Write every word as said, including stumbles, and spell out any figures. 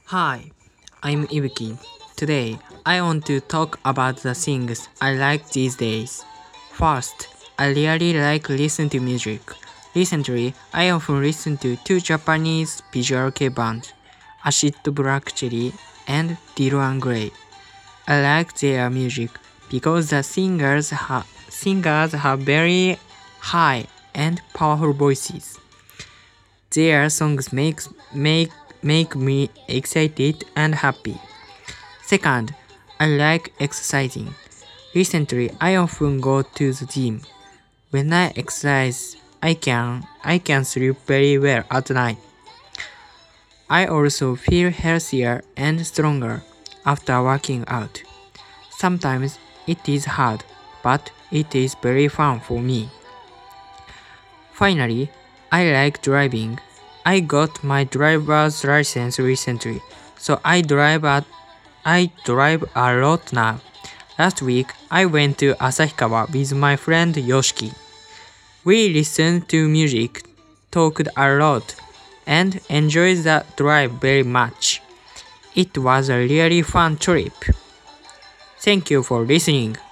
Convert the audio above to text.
Hi, I'm Ibuki. Today, I want to talk about the things I like these days. First, I really like listen to music. Recently, I often listen to two Japanese visual kei bands, Acid Black Cherry and Dylan Gray. I like their music because the singers, ha- singers have very high and powerful voices. Their songs make, make, make me excited and happy. Second, I like exercising. Recently, I often go to the gym. When I exercise, I can I can sleep very well at night. I also feel healthier and stronger after working out. Sometimes it is hard, but it is very fun for me. Finally, I like driving. I got my driver's license recently, so I drive at I drive a lot now. Last week, I went to Asahikawa with my friend Yoshiki. We listened to music, talked a lot, and enjoyed the drive very much. It was a really fun trip. Thank you for listening.